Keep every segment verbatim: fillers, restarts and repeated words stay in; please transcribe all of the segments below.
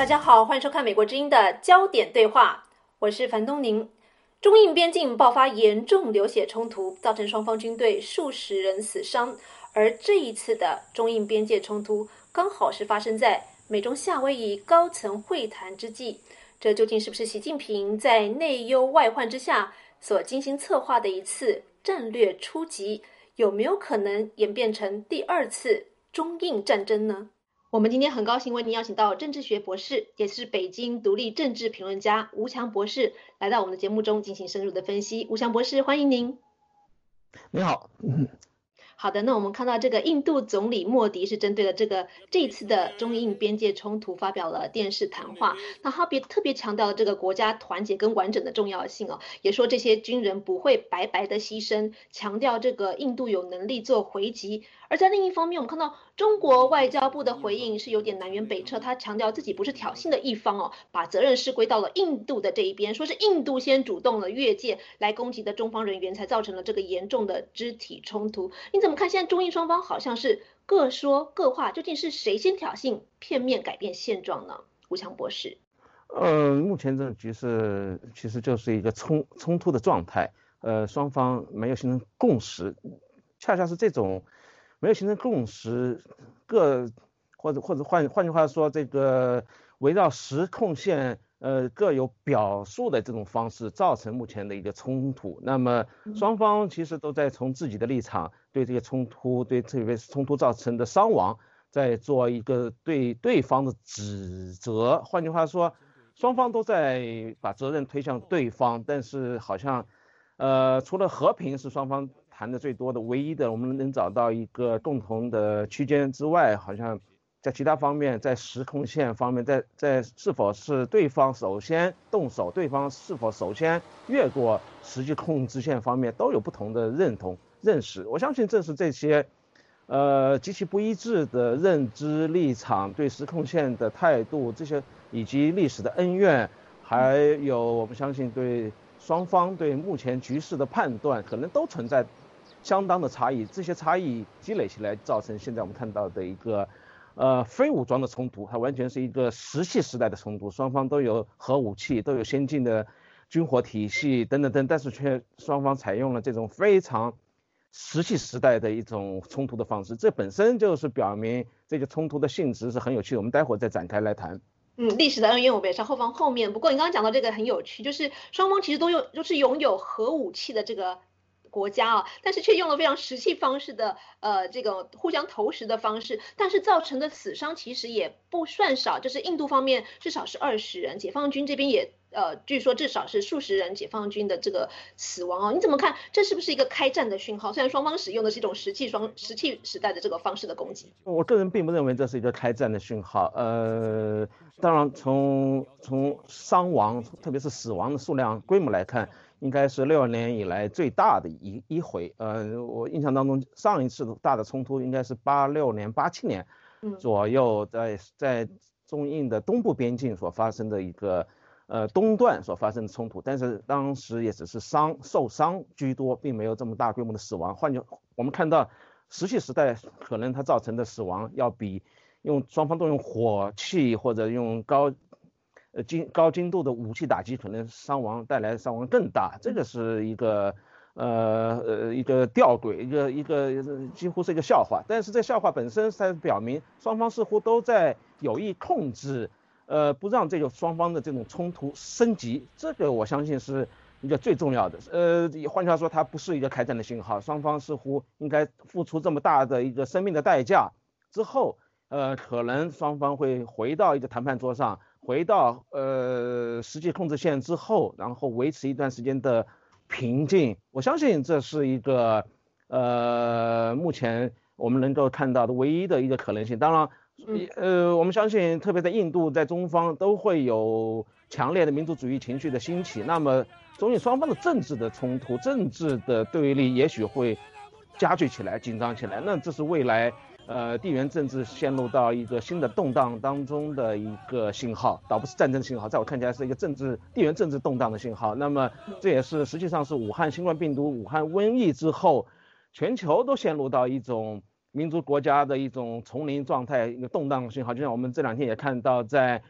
大家好，欢迎收看美国之音的焦点对话，我是樊东宁。中印边境爆发严重流血冲突，造成双方军队数十人死伤。而这一次的中印边界冲突，刚好是发生在美中夏威夷高层会谈之际。这究竟是不是习近平在内忧外患之下所精心策划的一次战略出击？有没有可能演变成第二次中印战争呢？我们今天很高兴为您邀请到政治学博士，也是北京独立政治评论家吴强博士来到我们的节目中进行深入的分析。吴强博士，欢迎您。 你好。 好的，那我们看到这个印度总理莫迪是针对了这个这一次的中印边界冲突发表了电视谈话，那他别特别强调了这个国家团结跟完整的重要性哦，也说这些军人不会白白的牺牲，强调这个印度有能力做回击。而在另一方面，我们看到中国外交部的回应是有点南辕北辙，他强调自己不是挑衅的一方哦，把责任是归到了印度的这一边，说是印度先主动了越界来攻击的中方人员，才造成了这个严重的肢体冲突。你怎么看？现在中印双方好像是各说各话，究竟是谁先挑衅，片面改变现状呢？吴强博士。 呃，目前这个局势其实就是一个冲冲突的状态，呃，双方没有形成共识，恰恰是这种没有形成共识，各或者或者换换句话说，这个围绕实控线呃各有表述的这种方式，造成目前的一个冲突。那么双方其实都在从自己的立场对这个冲突，对这个冲突造成的伤亡，在做一个对对方的指责。换句话说，双方都在把责任推向对方，但是好像呃除了和平是双方谈的最多的唯一的我们能找到一个共同的区间之外，好像在其他方面，在实控线方面，在在是否是对方首先动手，对方是否首先越过实际控制线方面，都有不同的认同认识。我相信正是这些呃极其不一致的认知立场，对实控线的态度，这些以及历史的恩怨，还有我们相信对双方对目前局势的判断，可能都存在相当的差异。这些差异积累起来，造成现在我们看到的一个呃非武装的冲突，它完全是一个石器时代的冲突，双方都有核武器，都有先进的军火体系等等等，但是却双方采用了这种非常石器时代的一种冲突的方式，这本身就是表明这个冲突的性质是很有趣的，我们待会儿再展开来谈。 嗯，历史的恩怨我们也是后方后面。不过你刚刚讲到这个很有趣，就是双方其实都有都是拥有核武器的这个国家啊，但是却用了非常石器方式的呃这个互相投石的方式，但是造成的死伤其实也不算少，就是印度方面至少是二十人，解放军这边也呃据说至少是数十人解放军的这个死亡哦。你怎么看？这是不是一个开战的讯号？虽然双方使用的是一种石器双石器时代的这个方式的攻击， 我个人并不认为这是一个开战的讯号。呃，当然从从伤亡，特别是死亡的数量规模来看，应该是六年以来最大的一一回。呃，我印象当中上一次大的冲突应该是八六年、八七年左右，在在中印的东部边境所发生的一个呃东段所发生的冲突，但是当时也只是伤受伤居多，并没有这么大规模的死亡。换句我们看到石器时代可能它造成的死亡要比用双方都用火器或者用高呃精高精度的武器打击，可能伤亡带来的伤亡更大。这个是一个呃呃一个吊诡，一个一个几乎是一个笑话。但是这笑话本身才表明双方似乎都在有意控制，呃不让这个双方的这种冲突升级。这个我相信是一个最重要的。呃，换句话说，它不是一个开战的信号，双方似乎应该付出这么大的一个生命的代价之后，呃，可能双方会回到一个谈判桌上，回到呃实际控制线之后，然后维持一段时间的平静。我相信这是一个呃目前我们能够看到的唯一的一个可能性。当然，呃，我们相信，特别在印度，在中方都会有强烈的民族主义情绪的兴起。那么，中印双方的政治的冲突、政治的对立，也许会加剧起来、紧张起来。那这是未来呃地缘政治陷入到一个新的动荡当中的一个信号，倒不是战争信号，在我看起来是一个政治地缘政治动荡的信号。那么，这也是实际上是武汉新冠病毒、武汉瘟疫之后，全球都陷入到一种民族国家的一种丛林状态，一个动荡信号。就像我们这两天也看到，在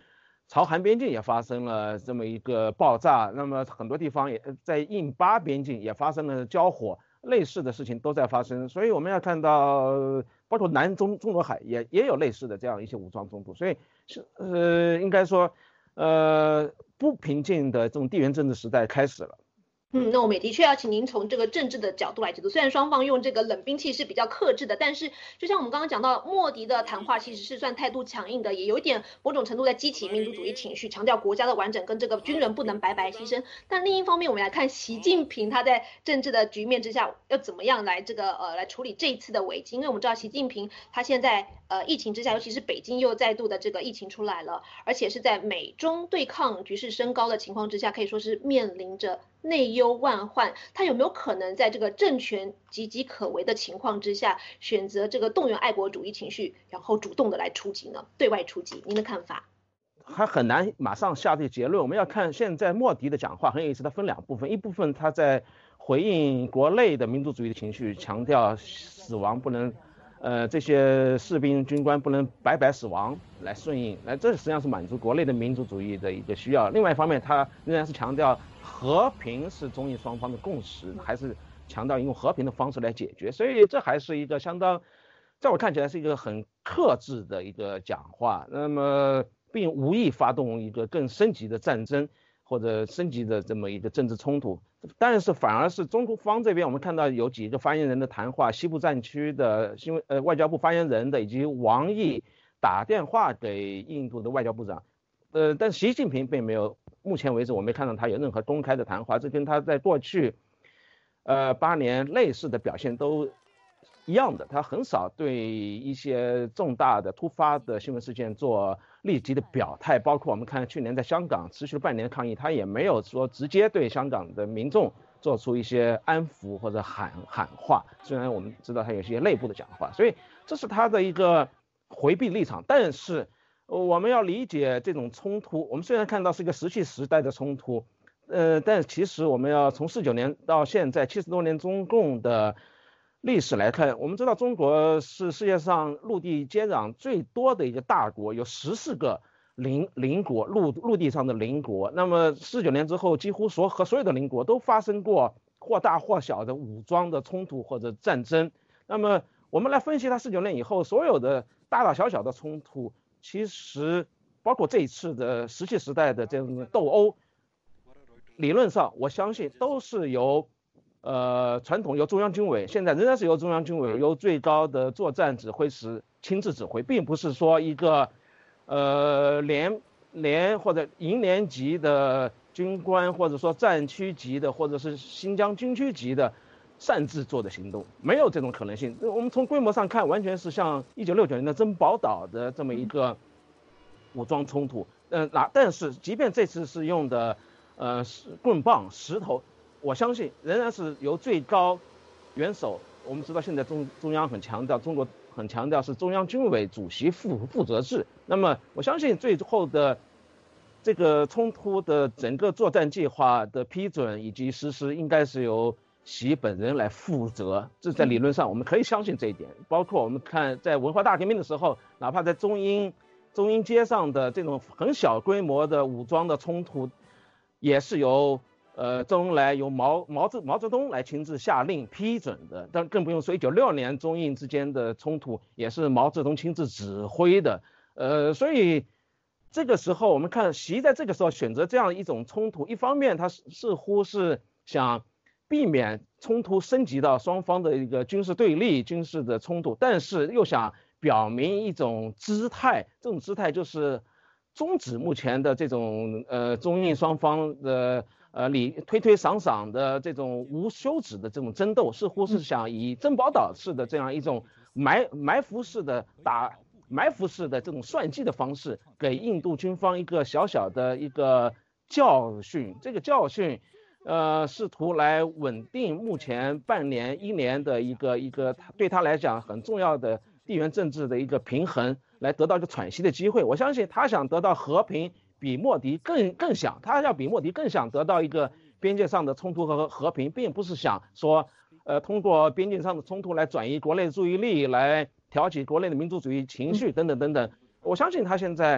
朝韩边境也发生了这么一个爆炸，那么很多地方也在印巴边境也发生了交火，类似的事情都在发生，所以我们要看到，包括南中中国海也也有类似的这样一些武装冲突，所以是呃应该说，呃不平静的这种地缘政治时代开始了。 嗯，那我们也的确要请您从这个政治的角度来解读。虽然双方用这个冷兵器是比较克制的，但是就像我们刚刚讲到，莫迪的谈话其实是算态度强硬的，也有一点某种程度在激起民族主义情绪，强调国家的完整跟这个军人不能白白牺牲。但另一方面，我们来看习近平他在政治的局面之下要怎么样来这个呃来处理这一次的危机，因为我们知道习近平他现在呃疫情之下，尤其是北京又再度的这个疫情出来了，而且是在美中对抗局势升高的情况之下，可以说是面临着内忧万患，他有没有可能在这个政权岌岌可危的情况之下，选择这个动员爱国主义情绪，然后主动的来出击呢？对外出击，您的看法？ 还很难马上下这个结论。我们要看现在莫迪的讲话很有意思，它分两部分，一部分他在回应国内的民族主义的情绪，强调死亡不能，呃，这些士兵军官不能白白死亡来顺应，来这实际上是满足国内的民族主义的一个需要。另外一方面，他仍然是强调和平是中印双方的共识，还是强调用和平的方式来解决，所以这还是一个相当，在我看起来是一个很克制的一个讲话，那么并无意发动一个更升级的战争或者升级的这么一个政治冲突，但是反而是中国方这边我们看到有几个发言人的谈话，西部战区的新闻呃外交部发言人的以及王毅打电话给印度的外交部长，呃，但习近平并没有，目前为止我没看到他有任何公开的谈话，这跟他在过去呃八年类似的表现都一样的，他很少对一些重大的突发的新闻事件做立即的表态，包括我们看去年在香港持续了半年抗议，他也没有说直接对香港的民众做出一些安抚或者喊喊话，虽然我们知道他有些内部的讲话，所以这是他的一个回避立场。但是我们要理解这种冲突，我们虽然看到是一个石器时代的冲突，呃，但其实我们要从四九年到现在七十多年中共的历史来看，我们知道中国是世界上陆地接壤最多的一个大国，有十四个邻邻国，陆陆地上的邻国。那么四九年之后，几乎所和所有的邻国都发生过或大或小的武装的冲突或者战争。那么我们来分析它四九年以后所有的大大小小的冲突，其实包括这一次的石器时代的这种斗殴，理论上我相信都是由呃，传统由中央军委，现在仍然是由中央军委由最高的作战指挥使亲自指挥，并不是说一个呃连连或者营连级的军官，或者说战区级的，或者是新疆军区级的擅自做的行动，没有这种可能性。我们从规模上看，完全是像一九六九年的珍宝岛的这么一个武装冲突。嗯、呃，那但是即便这次是用的呃棍棒、石头。我相信仍然是由最高元首，我们知道现在中中央很强调，中国很强调是中央军委主席负负责制。那么我相信最后的这个冲突的整个作战计划的批准以及实施，应该是由习本人来负责。这在理论上我们可以相信这一点。包括我们看在文化大革命的时候，哪怕在中英中英街上的这种很小规模的武装的冲突，也是由呃，周恩来由毛毛泽毛泽东来亲自下令批准的，但更不用说一九六二年中印之间的冲突也是毛泽东亲自指挥的。呃，所以这个时候我们看习在这个时候选择这样一种冲突，一方面他似乎是想避免冲突升级到双方的一个军事对立、军事的冲突，但是又想表明一种姿态，这种姿态就是终止目前的这种呃中印双方的。呃，理推推搡搡的这种无休止的这种争斗，似乎是想以珍宝岛式的这样一种埋埋伏式的打埋伏式的这种算计的方式，给印度军方一个小小的一个教训。这个教训，呃，试图来稳定目前半年一年的一个一个对他来讲很重要的地缘政治的一个平衡，来得到一个喘息的机会。我相信他想得到和平。比莫迪更更想，他要比莫迪更想得到一个边界上的冲突和和平，并不是想说，呃，通过边境上的冲突来转移国内的注意力，来挑起国内的民族主义情绪等等等等。我相信他现在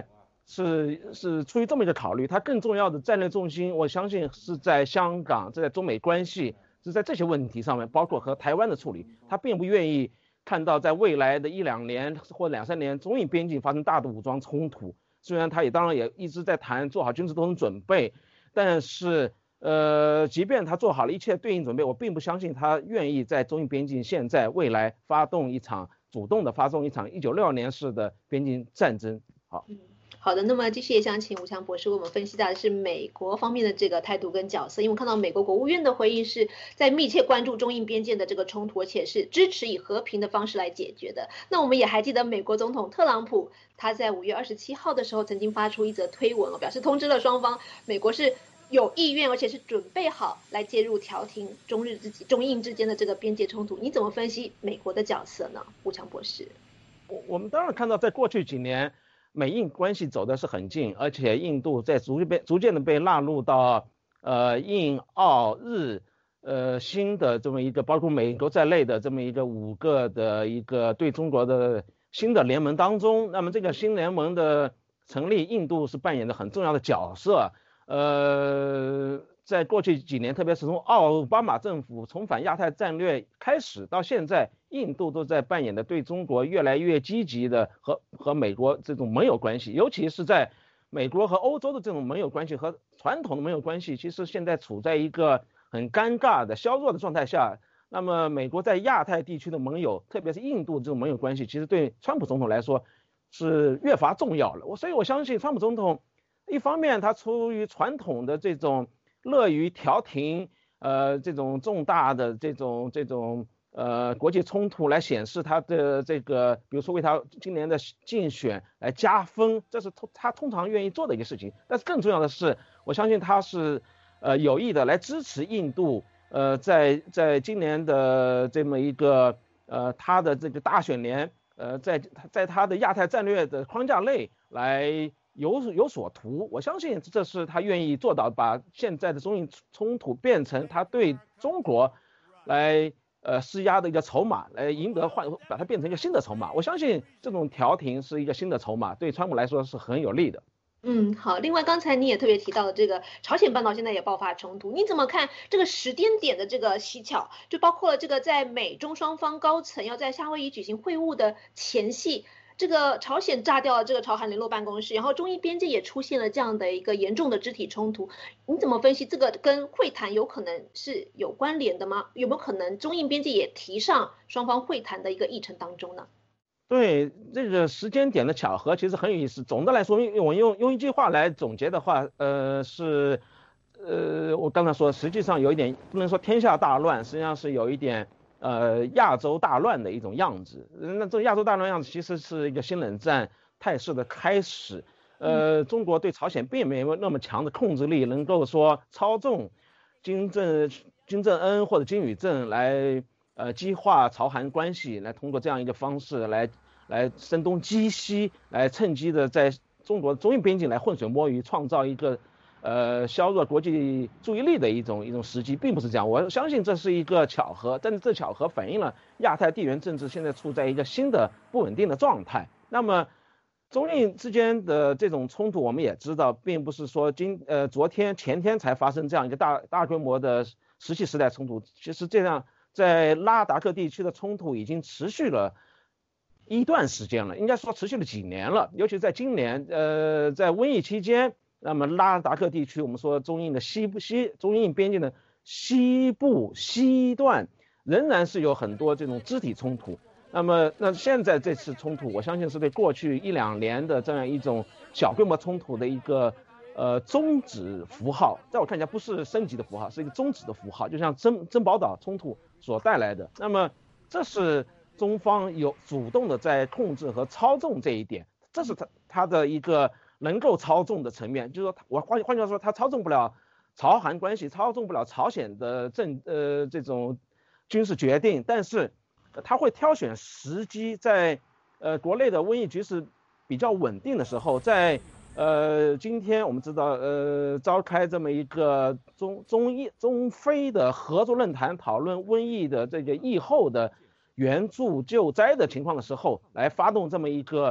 是是出于这么一个考虑，它更重要的战略重心，我相信是在香港，在中美关系，是在这些问题上面，包括和台湾的处理，他并不愿意看到在未来的一两年或两三年中印边境发生大的武装冲突。虽然他也当然也一直在谈做好军事斗争准备，但是呃，即便他做好了一切对应准备，我并不相信他愿意在中印边境现在未来发动一场主动的发动一场一九六二年式的边境战争。好。 嗯，好的，那么继续也想请吴强博士为我们分析到的是美国方面的这个态度跟角色，因为我看到美国国务院的回应是在密切关注中印边界的这个冲突，而且是支持以和平的方式来解决的。那我们也还记得美国总统特朗普他在五月二十七号的时候曾经发出一则推文，表示通知了双方，美国是有意愿而且是准备好来介入调停中日之中印之间的这个边界冲突。你怎么分析美国的角色呢，吴强博士？ 我我们当然看到，在过去几年，美印关系走的是很近，而且印度在逐渐被逐渐的被纳入到呃印澳日呃新的这么一个包括美国在内的这么一个五个的一个对中国的新的联盟当中。那么这个新联盟的成立，印度是扮演的很重要的角色。呃，在过去几年，特别是从奥巴马政府重返亚太战略开始到现在，印度都在扮演的对中国越来越积极的和和美国这种盟友关系，尤其是在美国和欧洲的这种盟友关系和传统的盟友关系，其实现在处在一个很尴尬的削弱的状态下。那么美国在亚太地区的盟友，特别是印度这种盟友关系，其实对川普总统来说是越发重要了。我所以我相信川普总统一方面他出于传统的这种乐于调停呃这种重大的这种这种呃国际冲突来显示他的这个比如说为他今年的竞选来加分，这是他通常愿意做的一个事情。但是更重要的是，我相信他是呃有意的来支持印度呃在在今年的这么一个呃他的这个大选年呃在在他的亚太战略的框架内来有有所图。我相信这是他愿意做到，把现在的中印冲突变成他对中国来呃施压的一个筹码，来赢得换把它变成一个新的筹码。我相信这种调停是一个新的筹码，对川普来说是很有利的。 嗯，好。另外，刚才你也特别提到了这个朝鲜半岛现在也爆发冲突，你怎么看这个时间点的这个蹊跷？就包括了这个在美中双方高层要在夏威夷举行会晤的前夕，这个朝鲜炸掉了这个朝韩联络办公室，然后中印边界也出现了这样的一个严重的肢体冲突。你怎么分析这个跟会谈有可能是有关联的吗？有没有可能中印边界也提上双方会谈的一个议程当中呢？ 对，这个时间点的巧合其实很有意思。总的来说，我用用一句话来总结的话，呃，是，呃，我刚才说，实际上有一点不能说天下大乱，实际上是有一点呃亚洲大乱的一种样子。那这种亚洲大乱样子其实是一个新冷战态势的开始。呃，中国对朝鲜并没有那么强的控制力，能够说操纵金正金正恩或者金宇正来。呃，激化朝韩关系，来通过这样一个方式来来声东击西，来趁机的在中国中印边境来浑水摸鱼，创造一个呃削弱国际注意力的一种一种时机，并不是这样。我相信这是一个巧合，但是这巧合反映了亚太地缘政治现在处在一个新的不稳定的状态。那么中印之间的这种冲突，我们也知道，并不是说今呃昨天前天才发生这样一个大大规模的石器时代冲突，其实这样。在拉达克地区的冲突已经持续了一段时间了，应该说持续了几年了。尤其在今年，呃，在瘟疫期间，那么拉达克地区，我们说中印的西部西中印边境的西部西段仍然是有很多这种肢体冲突。那么，那现在这次冲突，我相信是对过去一两年的这样一种小规模冲突的一个。呃，终止符号，在我看起来不是升级的符号，是一个终止的符号，就像珍珍宝岛冲突所带来的。那么，这是中方有主动的在控制和操纵这一点，这是他他的一个能够操纵的层面。就是说，我换换句话说，他操纵不了朝韩关系，操纵不了朝鲜的政呃这种军事决定，但是他会挑选时机，在呃国内的瘟疫局势比较稳定的时候，在。呃，今天我们知道，呃，召开这么一个中中印中非的合作论坛，讨论瘟疫的这个疫后的援助救灾的情况的时候，来发动这么一个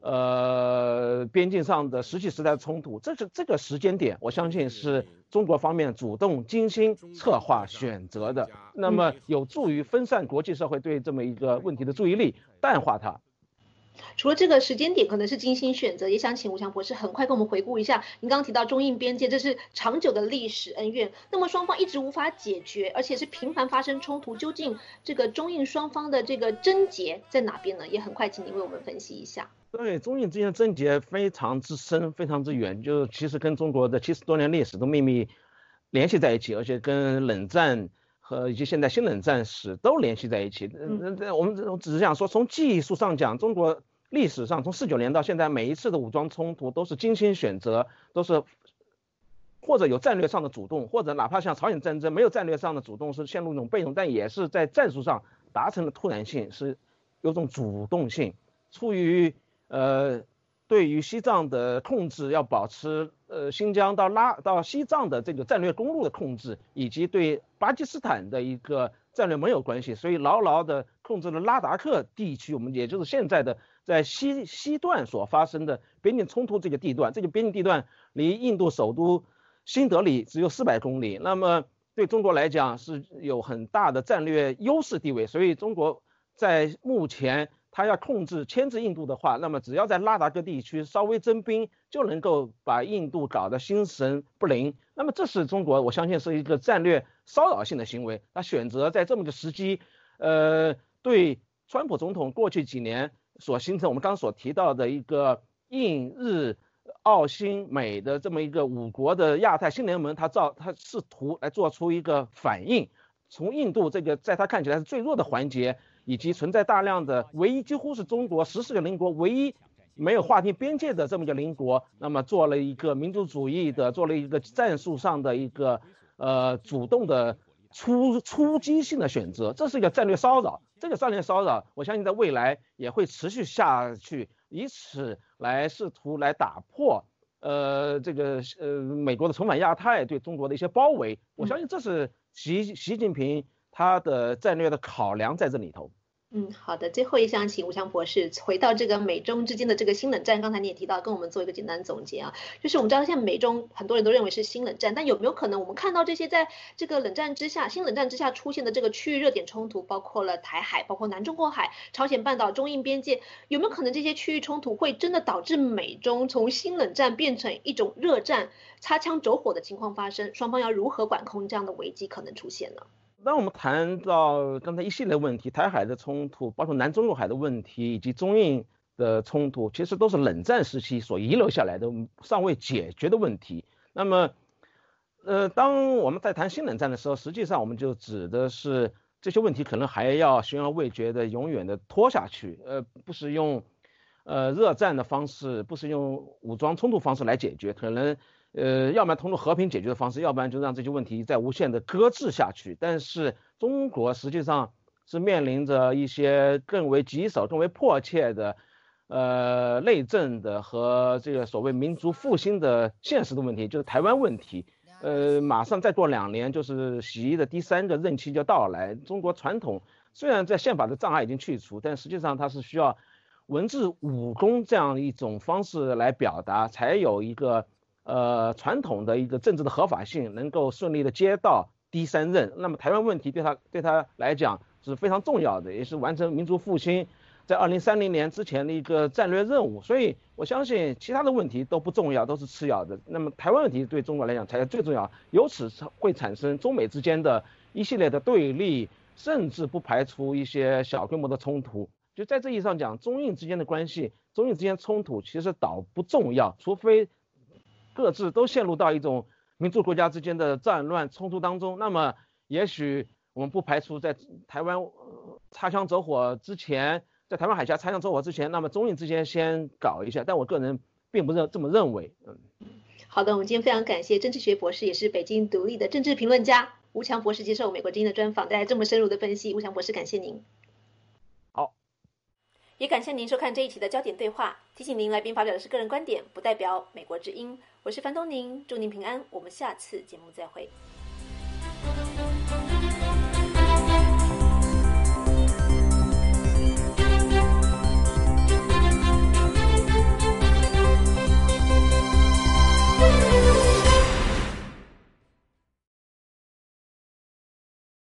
呃边境上的石器时代的冲突，这是这个时间点，我相信是中国方面主动精心策划选择的，那么有助于分散国际社会对这么一个问题的注意力，淡化它。 除了这个时间点可能是精心选择，也想请吴强博士很快跟我们回顾一下，您刚刚提到中印边界，这是长久的历史恩怨，那么双方一直无法解决，而且是频繁发生冲突，究竟这个中印双方的这个症结在哪边呢？也很快请您为我们分析一下。 对，中印之间的症结非常之深，非常之远，就其实跟中国的七十多年历史都秘密联系在一起，而且跟冷战和以及现在新冷战史都联系在一起。嗯，我们只是想说，从技术上讲，中国历史上从四九年到现在，每一次的武装冲突都是精心选择，都是或者有战略上的主动，或者哪怕像朝鲜战争没有战略上的主动，是陷入一种被动，但也是在战术上达成了突然性，是有种主动性。出于呃对于西藏的控制，要保持呃新疆到拉到西藏的这个战略公路的控制，以及对巴基斯坦的一个战略盟友关系，所以牢牢的控制了拉达克地区，我们也就是现在的在西西段所发生的边境冲突这个地段，这个边境地段离印度首都新德里只有四百公里，那么对中国来讲是有很大的战略优势地位，所以中国在目前他要控制牵制印度的话，那么只要在拉达克地区稍微增兵，就能够把印度搞得心神不宁。那么这是中国，我相信是一个战略骚扰性的行为。他选择在这么个时机，呃，对川普总统过去几年所形成我们刚刚所提到的一个印日澳新美的这么一个五国的亚太新联盟，他造他试图来做出一个反应，从印度这个在他看起来是最弱的环节，以及存在大量的唯一几乎是中国十四个邻国唯一没有划定边界的这么一个邻国，那么做了一个民族主义的，做了一个战术上的一个呃主动的出出击性的选择，这是一个战略骚扰。这个战略骚扰，我相信在未来也会持续下去，以此来试图来打破呃这个呃美国的重返亚太对中国的一些包围。我相信这是习习近平他的战略的考量在这里头。 嗯，好的。最后也想请吴强博士回到这个美中之间的这个新冷战，刚才你也提到，跟我们做一个简单总结啊。就是我们知道现在美中很多人都认为是新冷战，但有没有可能我们看到这些在这个冷战之下、新冷战之下出现的这个区域热点冲突，包括了台海、包括南中国海、朝鲜半岛、中印边界，有没有可能这些区域冲突会真的导致美中从新冷战变成一种热战、擦枪走火的情况发生？双方要如何管控这样的危机可能出现呢？ 当我们谈到刚才一系列问题，台海的冲突，包括南中国海的问题，以及中印的冲突，其实都是冷战时期所遗留下来的尚未解决的问题。那么，呃，当我们在谈新冷战的时候，实际上我们就指的是这些问题可能还要悬而未决的，永远的拖下去，呃，不是用呃热战的方式，不是用武装冲突方式来解决，可能。呃，要不然通过和平解决的方式，要不然就让这些问题再无限的搁置下去。但是中国实际上是面临着一些更为棘手、更为迫切的，呃，内政的和这个所谓民族复兴的现实的问题，就是台湾问题。呃，马上再过两年就是习的第三个任期就到来。中国传统虽然在宪法的障碍已经去除，但实际上它是需要文治武功这样一种方式来表达，才有一个。呃，传统的一个政治的合法性能够顺利的接到第三任，那么台湾问题对他对他来讲是非常重要的，也是完成民族复兴在二零三零年之前的一个战略任务。所以我相信其他的问题都不重要，都是次要的。那么台湾问题对中国来讲才是最重要，由此会产生中美之间的一系列的对立，甚至不排除一些小规模的冲突。就在这意义上讲，中印之间的关系，中印之间冲突其实倒不重要，除非。各自都陷入到一种民族国家之间的战乱冲突当中，那么也许我们不排除在台湾擦枪走火之前，在台湾海峡擦枪走火之前，那么中印之间先搞一下，但我个人并不认这么认为。嗯， 好的，我们今天非常感谢政治学博士，也是北京独立的政治评论家吴强博士接受美国之音的专访，带来这么深入的分析。吴强博士，感谢您。 好。 也感谢您收看这一期的焦点对话。提醒您，来宾发表的是个人观点，不代表美国之音。我是樊东宁，祝您平安，我们下次节目再会。